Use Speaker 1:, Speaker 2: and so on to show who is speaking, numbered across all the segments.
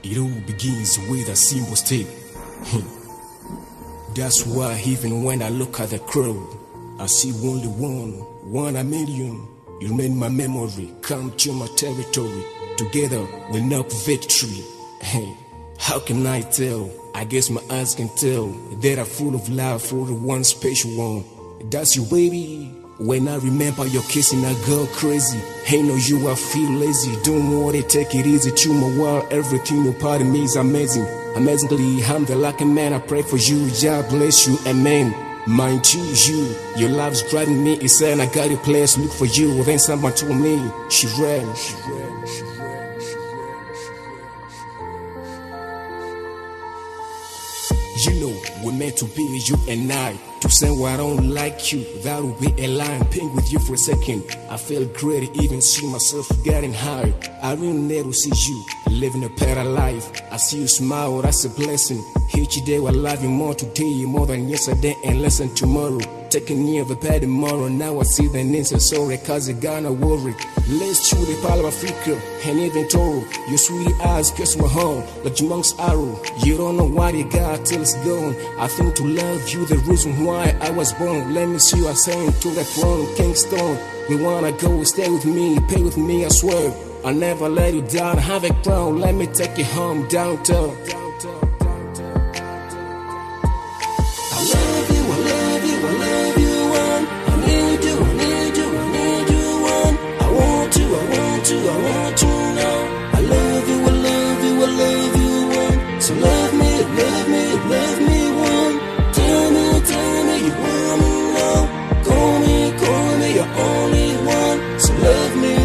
Speaker 1: It all begins with a simple step. That's why even when I look at the crowd, I see only one a million. You remain my memory, come to my territory. Together we'll knock victory. Hey, how can I tell? I guess my eyes can tell that I'm full of love for the one special one. That's you, baby. When I remember your kissing, I go crazy. Ain't no you, I feel lazy. Don't worry, take it easy. To my world, everything you part of me is amazing. Amazingly, I'm the lucky man. I pray for you, God bless you, amen. Mind you, your love's driving me insane. I got a place, look for you. Then someone told me she ran. You know, we're meant to be you and I. To say what I don't like you, that will be a lie. I'm paying with you for a second. I feel great, even see myself getting high. I really never see you living a better life. I see you smile, that's a blessing. Each day I love you more today, more than yesterday and less than tomorrow. Taking me of a bad tomorrow, now I see the names, so sorry, cause you gonna worry. Let's chew the pile of Africa and even Toro. Your sweet eyes kiss my heart like your monk's arrow. You don't know what you got till it's gone. I think to love you the reason why I was born. Let me see you ascend to the throne, Kingston. We wanna go, stay with me, pay with me, I swear. I'll never let you down, have a crown. Let me take you home downtown.
Speaker 2: So love me, one. Tell me you want me now. Call me your only one. So love me,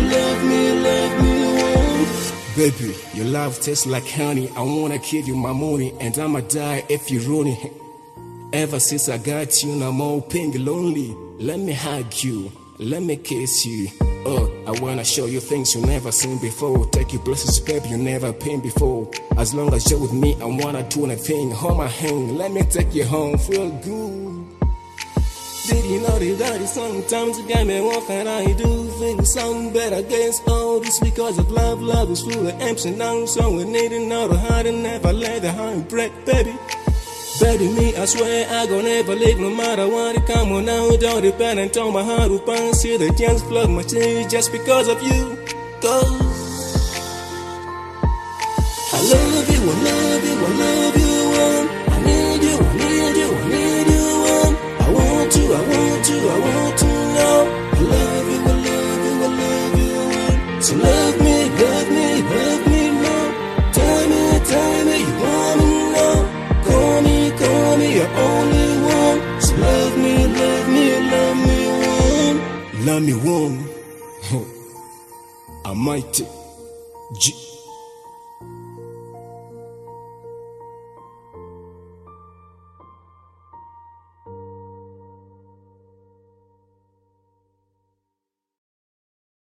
Speaker 2: one.
Speaker 1: Baby, your love tastes like honey. I wanna give you my money, and I'ma die if you ruin it. Ever since I got you, now I'm all pink lonely. Let me hug you, let me kiss you. I wanna show you things you never seen before. Take you places, baby, you never been before. As long as you're with me, I wanna do anything. Hold my hand, let me take you home, feel good. Did you know that sometimes you got me walking, I do feel something better against all this because of love. Love is full of ups and downs, so we need to know the heart and never let the heart break, baby. Baby, me, I swear I gon' never leave no matter what it come on now. Don't depend on my heart will bounce. See the chance plug my tears just because of you. Cause I love you, one. I need you, one. I want to know. I love you, one. So love me more. Tell me you want me now. Call me your only one. So love me, one. Love me one. I might G.